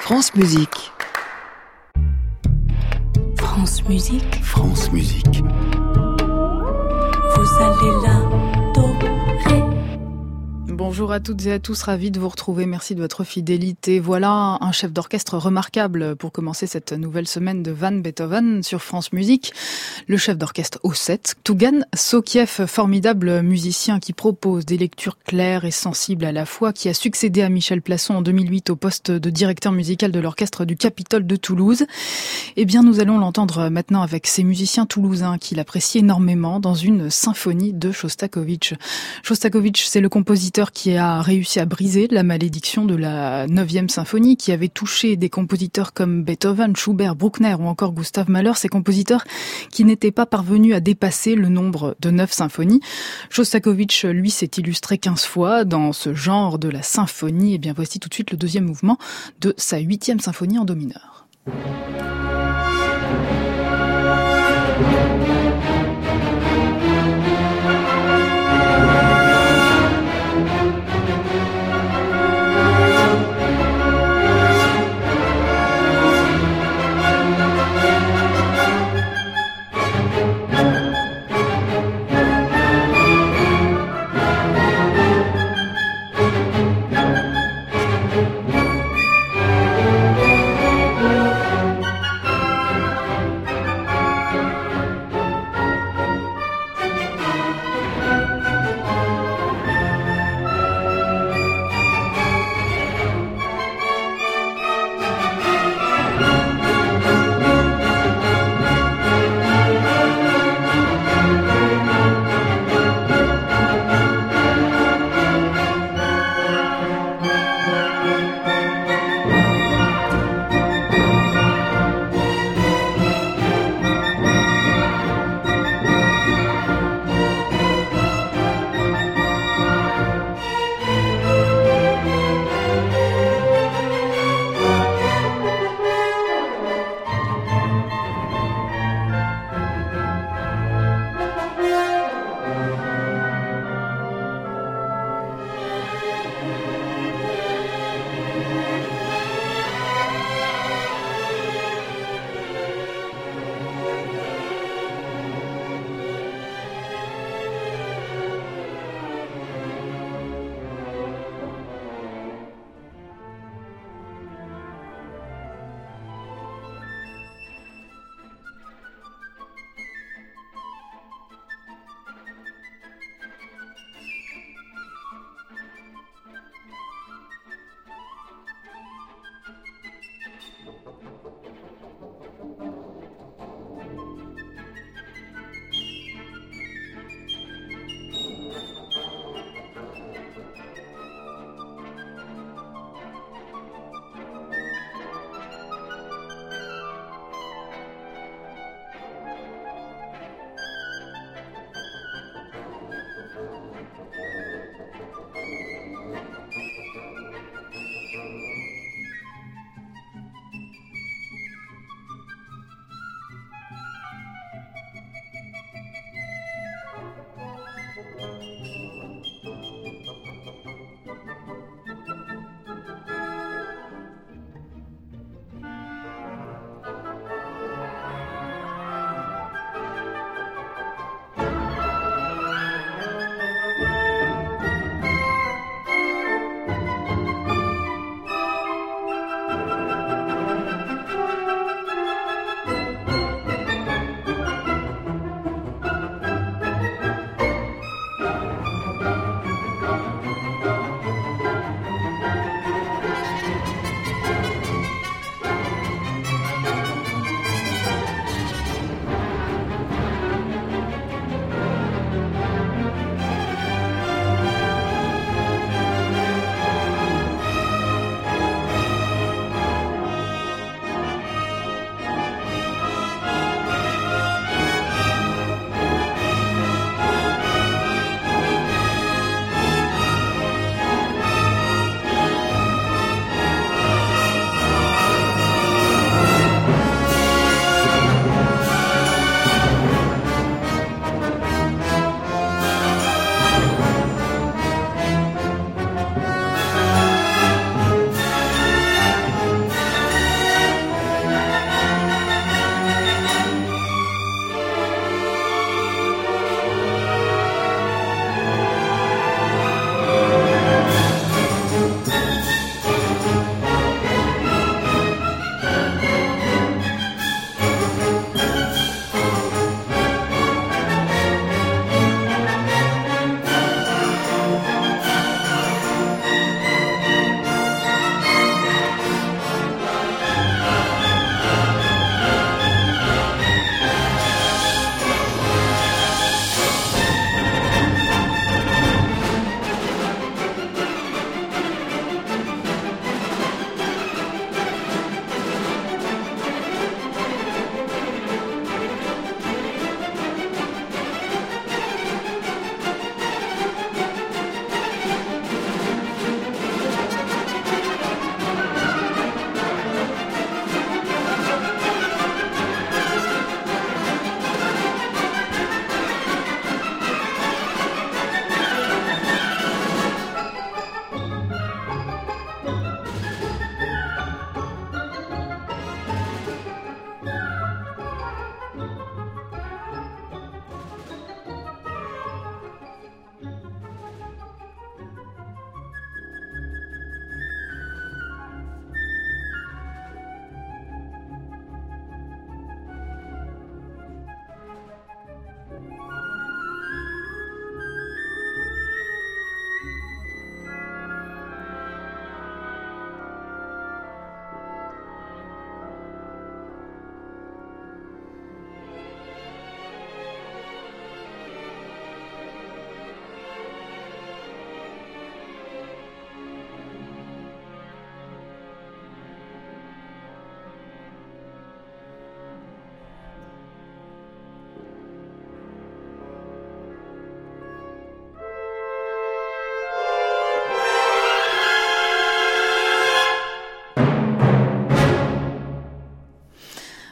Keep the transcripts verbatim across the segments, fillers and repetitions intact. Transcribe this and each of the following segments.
France Musique. France Musique. France Musique. Vous allez l'adorer. Bonjour à toutes et à tous, ravi de vous retrouver, merci de votre fidélité. Voilà un chef d'orchestre remarquable pour commencer cette nouvelle semaine de Van Beethoven sur France Musique. Le chef d'orchestre O sept, Tougan Sokiev, formidable musicien qui propose des lectures claires et sensibles à la fois, qui a succédé à Michel Plasson en deux mille huit au poste de directeur musical de l'orchestre du Capitole de Toulouse. Eh bien, nous allons l'entendre maintenant avec ces musiciens toulousains qu'il apprécie énormément dans une symphonie de Shostakovich. Shostakovich, c'est le compositeur qui a réussi à briser la malédiction de la neuvième symphonie, qui avait touché des compositeurs comme Beethoven, Schubert, Bruckner ou encore Gustav Mahler, ces compositeurs qui n'étaient pas parvenus à dépasser le nombre de neuf symphonies. Shostakovich, lui, s'est illustré quinze fois dans ce genre de la symphonie. Et bien voici tout de suite le deuxième mouvement de sa huitième symphonie en do mineur.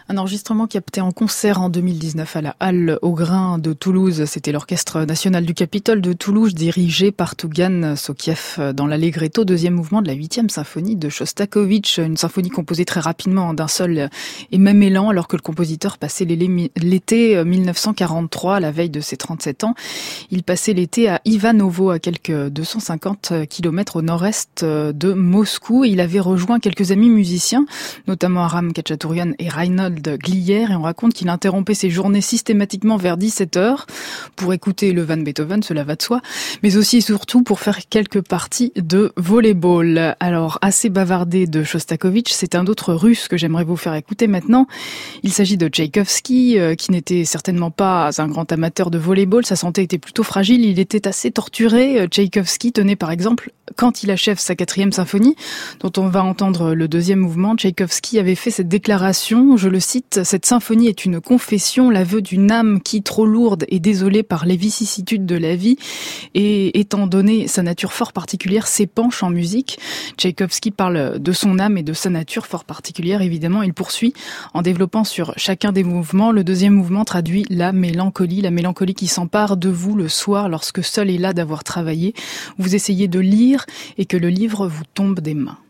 Un enregistrement capté en concert en deux mille dix-neuf à la Halle au Grain de Toulouse. C'était l'Orchestre national du Capitole de Toulouse dirigé par Tougan Sokiev dans l'Allegretto, deuxième mouvement de la huitième symphonie de Shostakovich. Une symphonie composée très rapidement d'un seul et même élan alors que le compositeur passait l'été mille neuf cent quarante-trois à la veille de ses trente-sept ans. Il passait l'été à Ivanovo à quelques deux cent cinquante kilomètres au nord-est de Moscou. Il avait rejoint quelques amis musiciens, notamment Aram Khachaturian et Reinhold Glier, et on raconte qu'il interrompait ses journées systématiquement vers dix-sept heures pour écouter le Van Beethoven, cela va de soi, mais aussi et surtout pour faire quelques parties de volleyball. Alors, assez bavardé de Shostakovich, c'est un autre russe que j'aimerais vous faire écouter maintenant. Il s'agit de Tchaïkovski, euh, qui n'était certainement pas un grand amateur de volleyball, sa santé était plutôt fragile, il était assez torturé. Tchaïkovski tenait par exemple, quand il achève sa quatrième symphonie, dont on va entendre le deuxième mouvement, Tchaïkovski avait fait cette déclaration, je le cite, « Cette symphonie est une confession, l'aveu d'une âme qui, trop lourde et désolée par les vicissitudes de la vie, et étant donné sa nature fort particulière, s'épanche en musique. » Tchaïkovski parle de son âme et de sa nature fort particulière, évidemment. Il poursuit en développant sur chacun des mouvements. Le deuxième mouvement traduit la mélancolie, la mélancolie qui s'empare de vous le soir lorsque seul est là d'avoir travaillé. Vous essayez de lire et que le livre vous tombe des mains.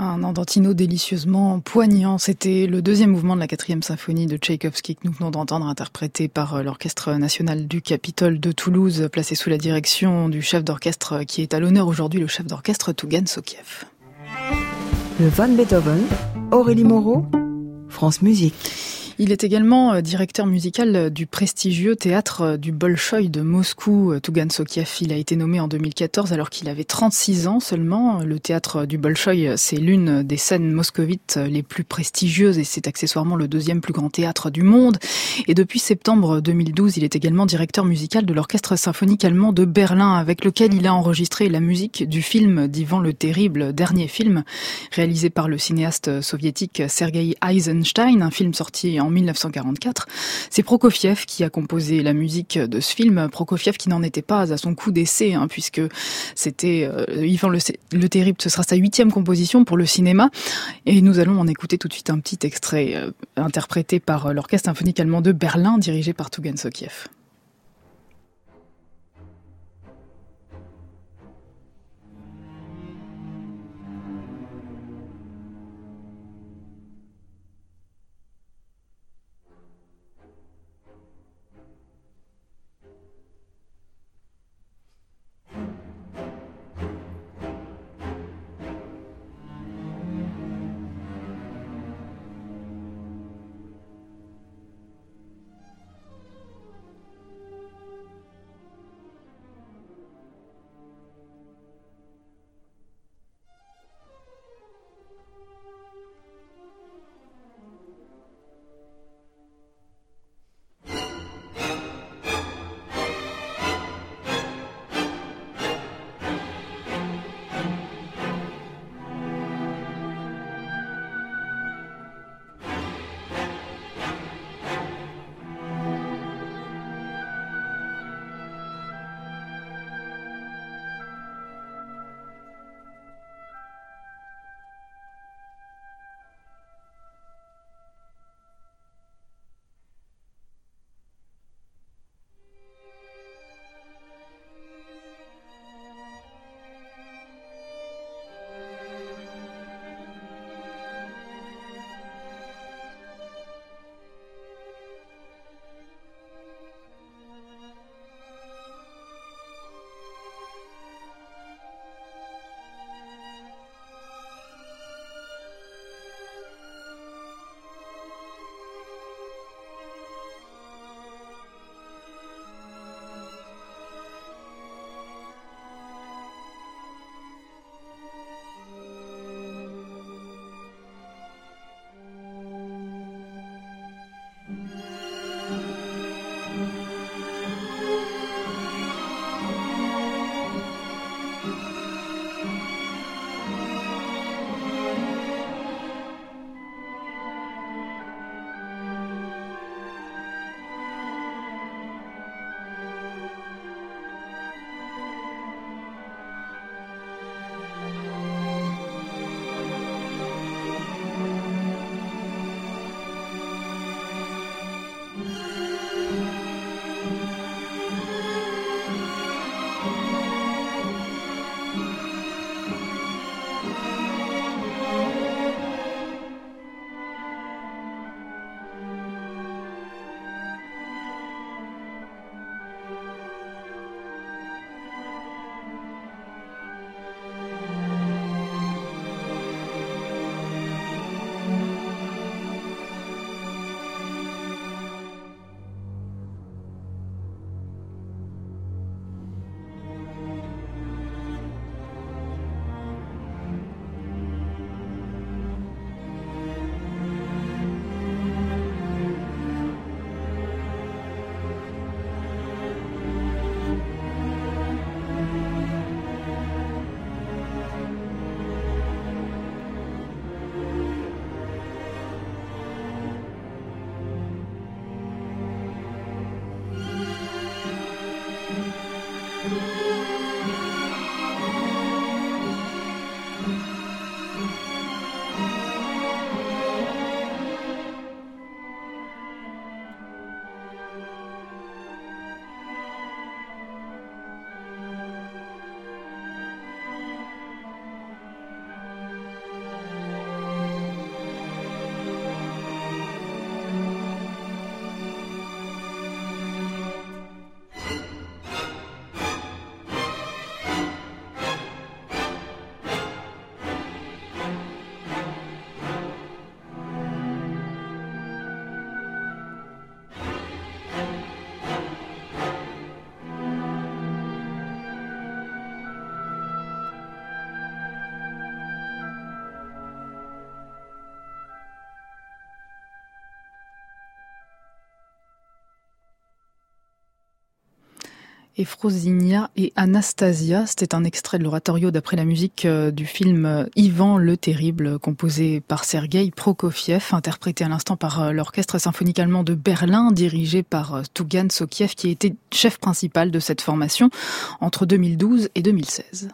Un andantino délicieusement poignant. C'était le deuxième mouvement de la quatrième symphonie de Tchaïkovski que nous venons d'entendre, interprété par l'Orchestre national du Capitole de Toulouse, placé sous la direction du chef d'orchestre qui est à l'honneur aujourd'hui, le chef d'orchestre Tougan Sokiev. Le Van Beethoven, Aurélie Moreau, France Musique. Il est également directeur musical du prestigieux théâtre du Bolchoï de Moscou. Tougan Sokiev, il a été nommé en deux mille quatorze alors qu'il avait trente-six ans seulement. Le théâtre du Bolchoï, c'est l'une des scènes moscovites les plus prestigieuses et c'est accessoirement le deuxième plus grand théâtre du monde. Et depuis septembre deux mille douze, il est également directeur musical de l'Orchestre symphonique allemand de Berlin, avec lequel il a enregistré la musique du film d'Ivan le Terrible, dernier film, réalisé par le cinéaste soviétique Sergei Eisenstein, un film sorti en mille neuf cent quarante-quatre. C'est Prokofiev qui a composé la musique de ce film. Prokofiev qui n'en était pas à son coup d'essai, hein, puisque c'était euh, Ivan le, le Terrible, ce sera sa huitième composition pour le cinéma. Et nous allons en écouter tout de suite un petit extrait euh, interprété par l'Orchestre symphonique allemand de Berlin, dirigé par Tougan Sokiev. Efrosinia et Anastasia, c'était un extrait de l'oratorio d'après la musique du film Ivan le Terrible, composé par Sergueï Prokofiev, interprété à l'instant par l'orchestre symphonique allemand de Berlin, dirigé par Tougan Sokiev, qui était chef principal de cette formation entre deux mille douze et deux mille seize.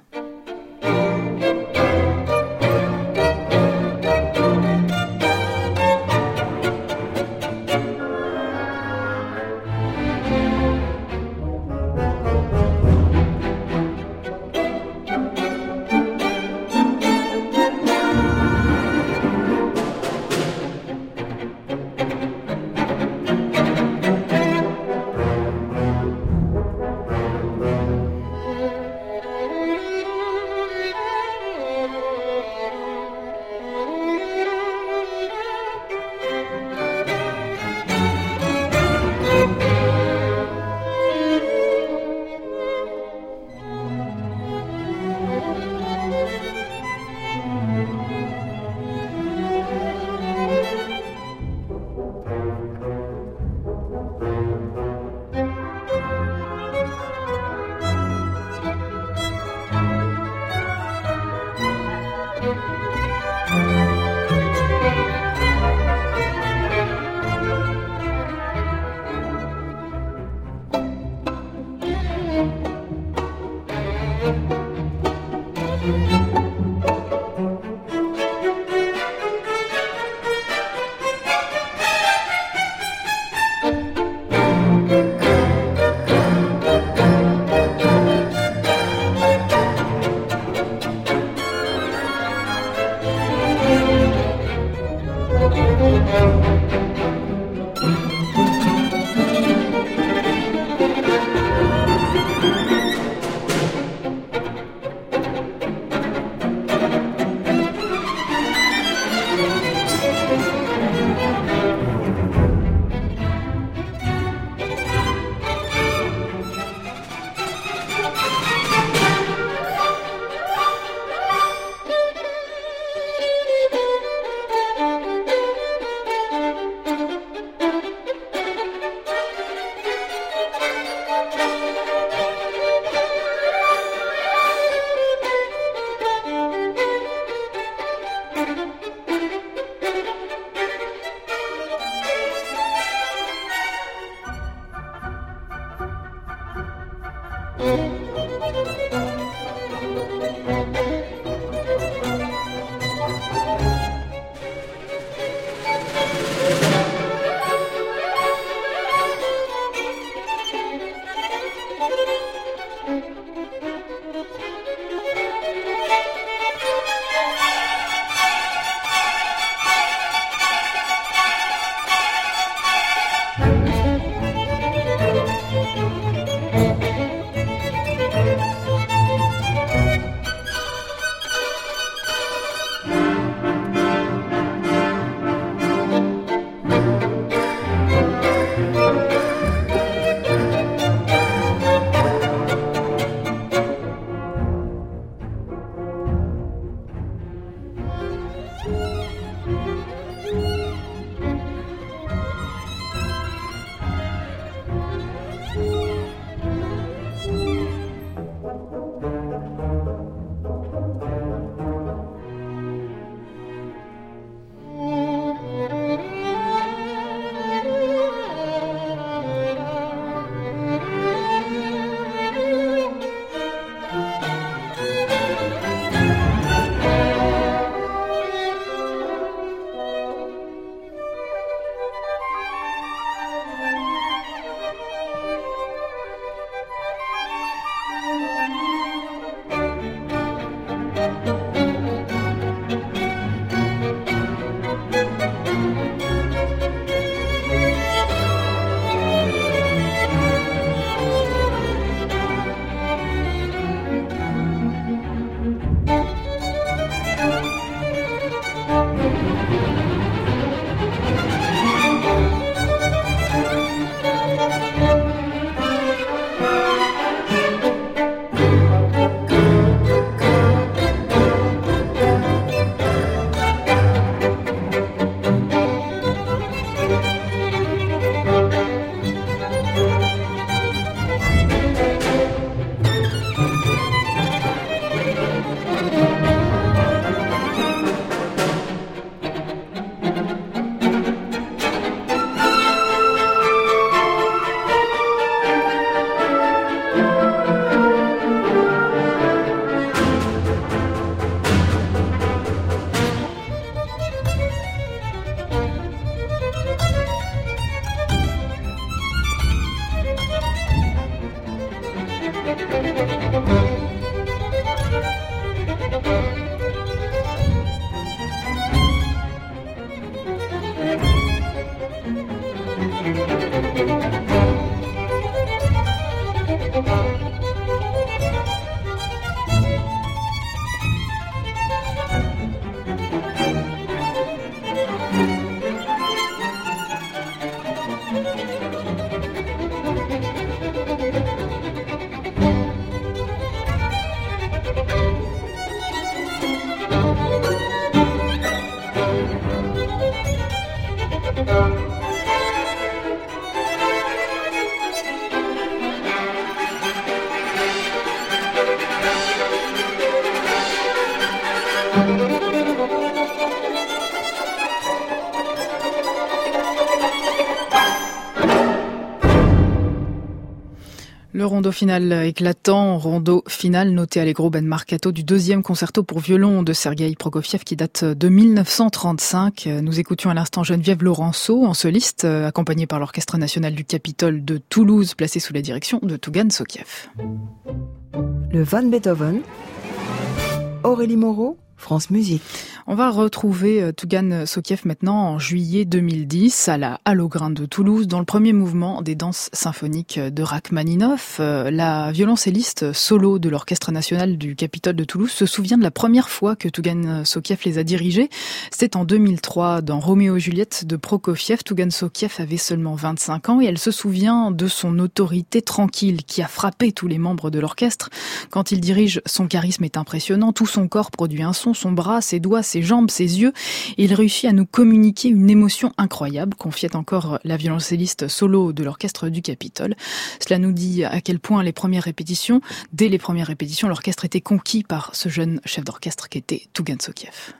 Le rondo final éclatant, rondo final noté allegro ben marcato du deuxième concerto pour violon de Sergueï Prokofiev qui date de mille neuf cent trente-cinq. Nous écoutions à l'instant Geneviève Laurenceau en soliste, accompagnée par l'Orchestre national du Capitole de Toulouse, placé sous la direction de Tougan Sokiev. Le Van Beethoven, Aurélie Moreau, France Musique. On va retrouver Tougan Sokiev maintenant en juillet deux mille dix à la Halle aux Grains de Toulouse dans le premier mouvement des danses symphoniques de Rachmaninoff. La violoncelliste solo de l'Orchestre national du Capitole de Toulouse se souvient de la première fois que Tougan Sokiev les a dirigés. C'était en deux mille trois dans Roméo et Juliette de Prokofiev. Tougan Sokiev avait seulement vingt-cinq ans et elle se souvient de son autorité tranquille qui a frappé tous les membres de l'orchestre. Quand il dirige, son charisme est impressionnant. Tout son corps produit un son, son bras, ses doigts, ses jambes, ses yeux. Il réussit à nous communiquer une émotion incroyable, confiait encore la violoncelliste solo de l'Orchestre du Capitole. Cela nous dit à quel point les premières répétitions, dès les premières répétitions, l'orchestre était conquis par ce jeune chef d'orchestre qu'était Tougan Sokiev.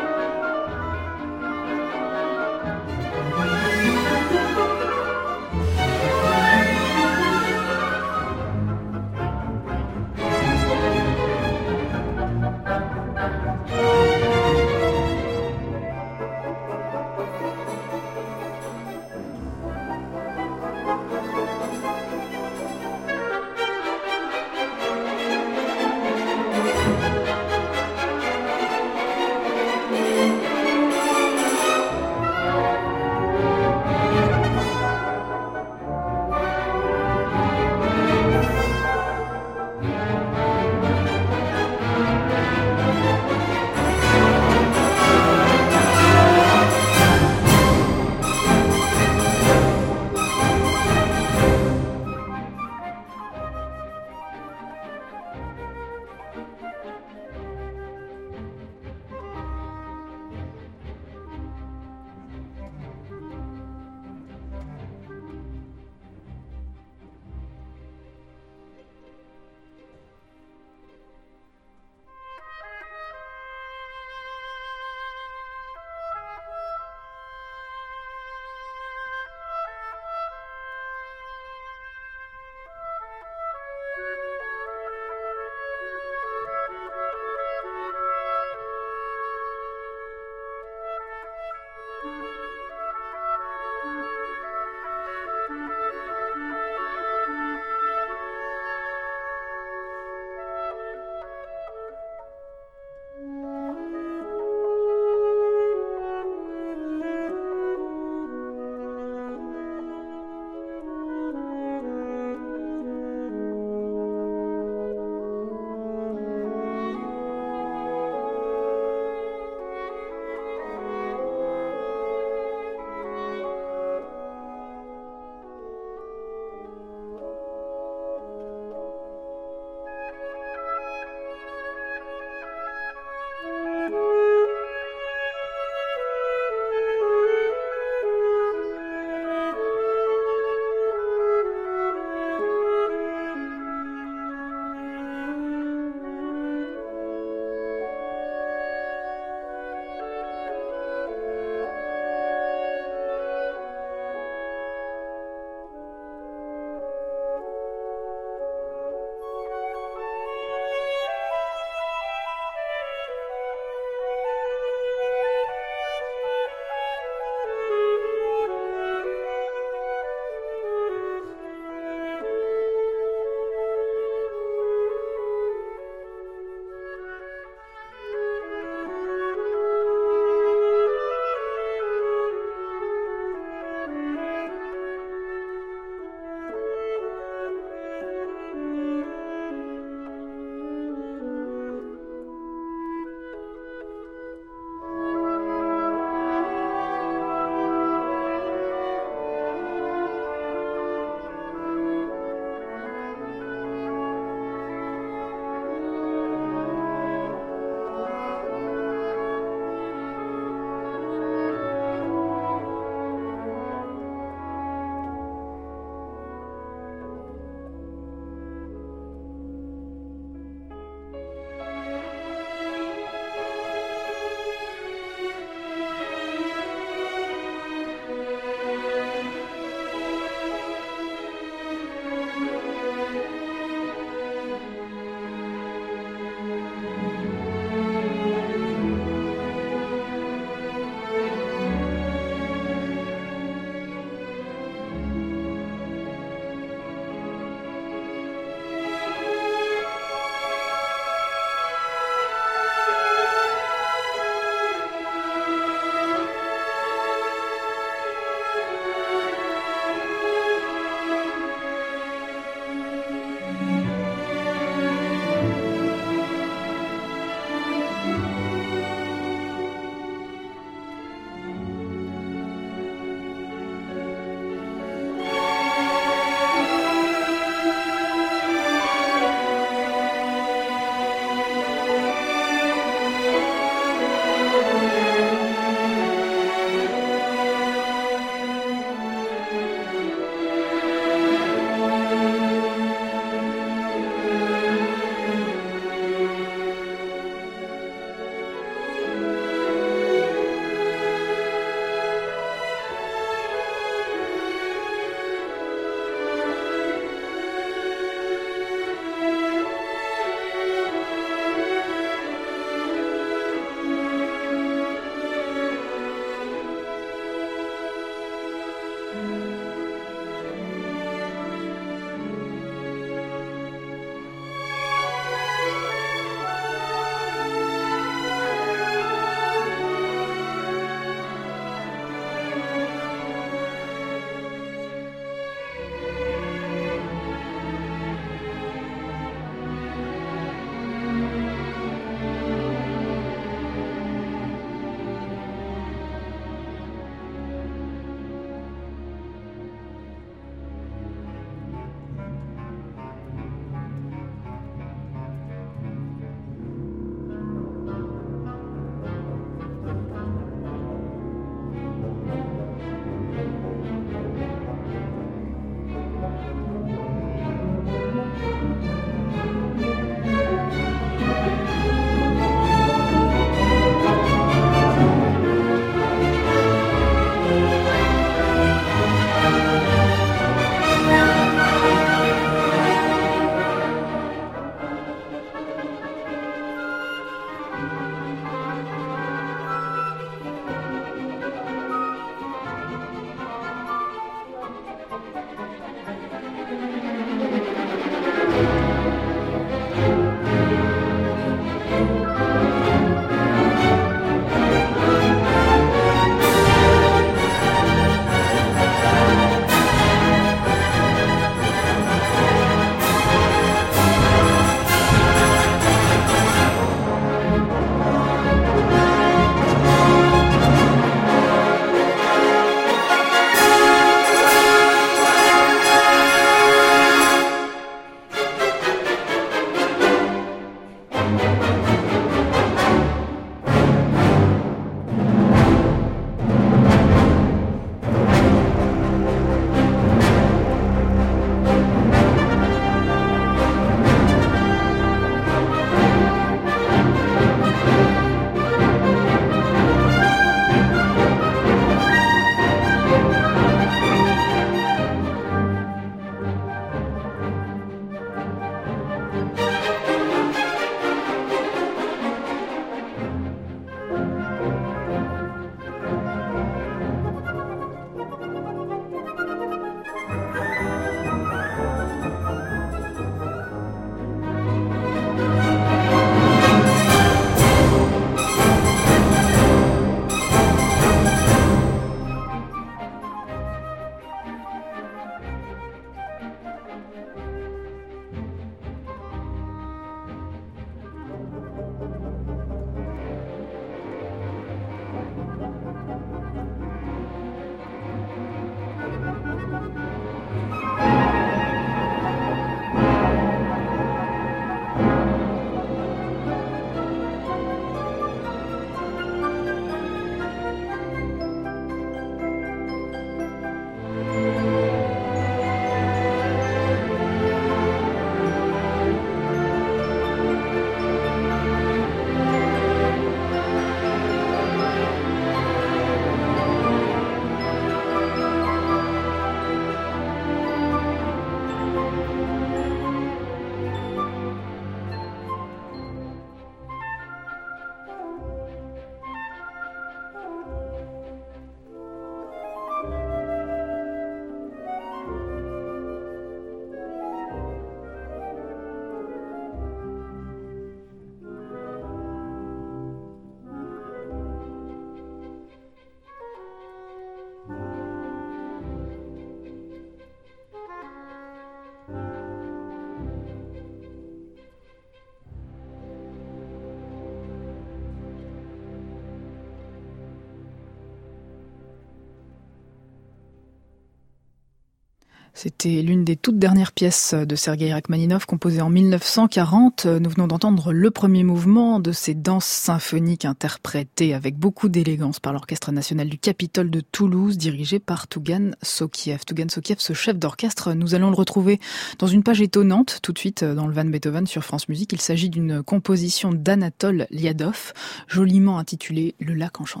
C'était l'une des toutes dernières pièces de Sergueï Rachmaninov, composée en mille neuf cent quarante. Nous venons d'entendre le premier mouvement de ces danses symphoniques interprétées avec beaucoup d'élégance par l'Orchestre national du Capitole de Toulouse, dirigé par Tougan Sokiev. Tougan Sokiev, ce chef d'orchestre, nous allons le retrouver dans une page étonnante, tout de suite dans le Van Beethoven sur France Musique. Il s'agit d'une composition d'Anatole Liadov, joliment intitulée « Le lac enchanté ».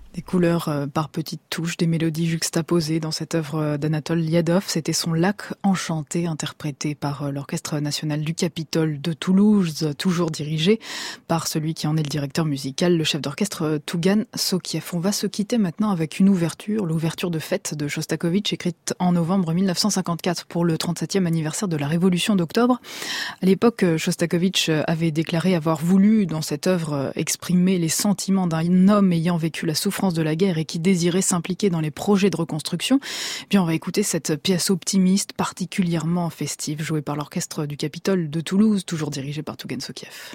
Des couleurs euh, par petites touches, des mélodies juxtaposées dans cette œuvre d'Anatole Liadov. C'était son Lac enchanté, interprété par euh, l'Orchestre national du Capitole de Toulouse, toujours dirigé par celui qui en est le directeur musical, le chef d'orchestre Tougan Sokiev. On va se quitter maintenant avec une ouverture, l'ouverture de fête de Shostakovich, écrite en novembre mille neuf cent cinquante-quatre pour le trente-septième anniversaire de la Révolution d'octobre. À l'époque, Shostakovich avait déclaré avoir voulu, dans cette œuvre, exprimer les sentiments d'un homme ayant vécu la souffrance de la guerre et qui désirait s'impliquer dans les projets de reconstruction. Eh bien, on va écouter cette pièce optimiste, particulièrement festive, jouée par l'Orchestre du Capitole de Toulouse, toujours dirigé par Tougan Sokiev.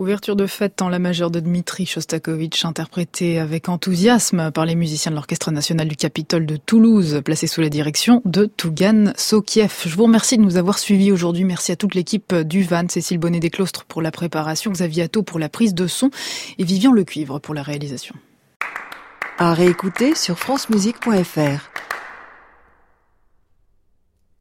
Ouverture de fête en la majeure de Dmitri Shostakovich, interprétée avec enthousiasme par les musiciens de l'Orchestre national du Capitole de Toulouse, placé sous la direction de Tougan Sokiev. Je vous remercie de nous avoir suivis aujourd'hui. Merci à toute l'équipe du Van, Cécile Bonnet-Desclostres pour la préparation, Xavier Atto pour la prise de son et Vivian Lecuivre pour la réalisation. À réécouter sur francemusique point f r.